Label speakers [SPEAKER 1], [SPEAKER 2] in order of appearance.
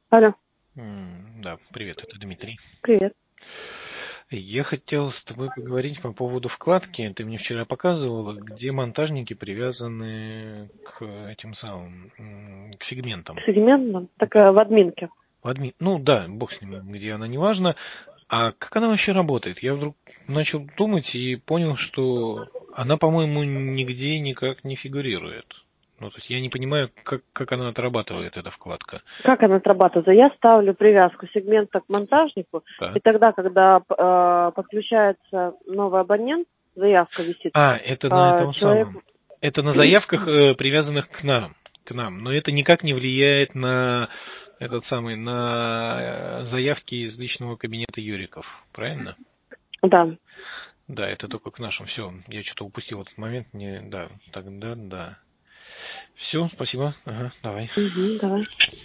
[SPEAKER 1] Алло,
[SPEAKER 2] Да, привет, это Дмитрий.
[SPEAKER 1] привет.
[SPEAKER 2] Я хотел с тобой поговорить по поводу вкладки. Ты мне вчера показывала, где монтажники привязаны к этим самым, к сегментам.
[SPEAKER 1] Сегментно,
[SPEAKER 2] Да.
[SPEAKER 1] такая в админке.
[SPEAKER 2] Ну да, бог с ним, где она, неважно. А как она вообще работает? Я вдруг начал думать и понял, что она, по-моему, нигде никак не фигурирует. Ну, то есть я не понимаю, как она отрабатывает, эта вкладка.
[SPEAKER 1] Как она отрабатывается? Я ставлю привязку сегмента к монтажнику, и
[SPEAKER 2] Так.
[SPEAKER 1] тогда, когда подключается новый абонент, заявка висит,
[SPEAKER 2] Это на этом
[SPEAKER 1] человек...
[SPEAKER 2] самом. Это на заявках, привязанных к нам. К нам. Но это никак не влияет на на заявки из личного кабинета Юриков. Правильно?
[SPEAKER 1] Да.
[SPEAKER 2] Да, это только к нашим. Все, я что-то упустил этот момент. Да, тогда да. Все, спасибо. Ага, давай.
[SPEAKER 1] Давай.